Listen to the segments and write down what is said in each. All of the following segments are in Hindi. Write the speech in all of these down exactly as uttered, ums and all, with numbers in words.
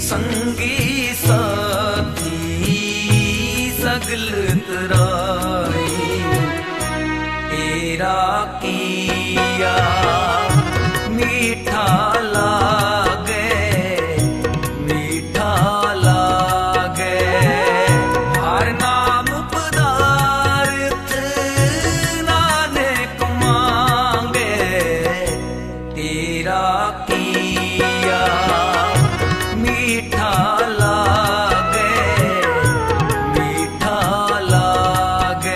संगी साथी सगल तराई तेरा किया मीठा लागे मीठा लागे हर नाम पदार्थ नानक मांगे तेरा किया मीठा लागे मीठा लागे।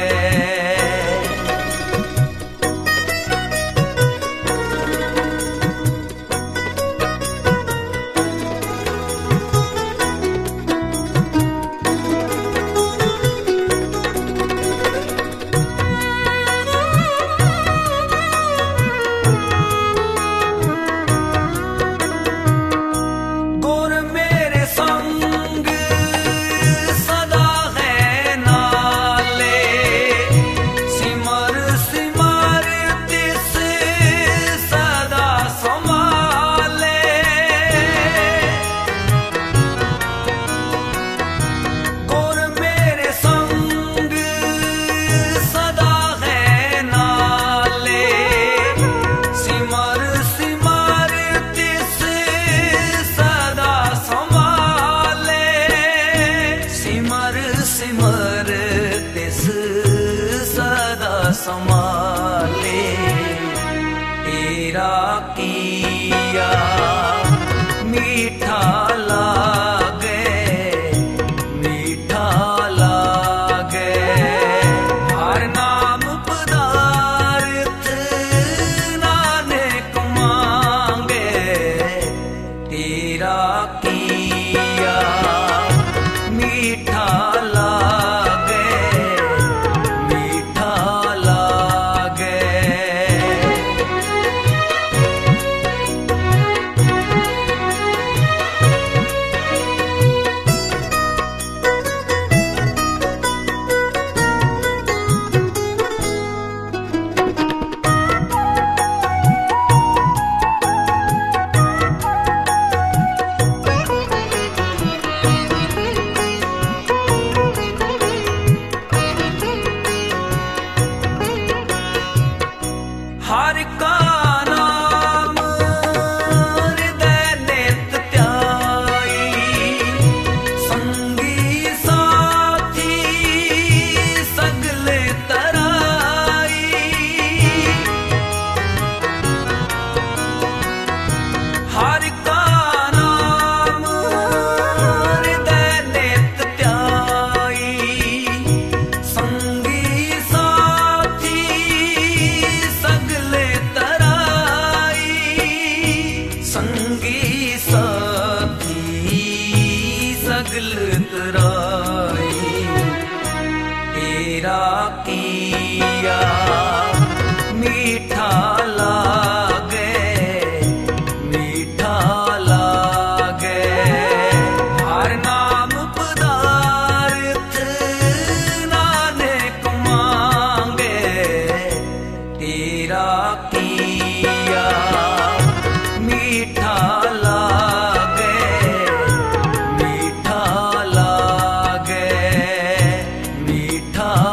सिमर तिस सदा संभाले तेरा किया मीठा लागे मीठा लागे हर नाम पदार्थ नानक मांगे तेरा किया मीठा हर का नाम हृदय नित त्याई संगी साथी सगल तराई हर का नाम हृदय नित त्याई संगी साथी संगी साथी सगल तराई तेरा किया मीठा लागे मीठा लागे हर नाम पदार्थ नानक मांगे तेरा किया मीठा लागे मीठा लागे मीठा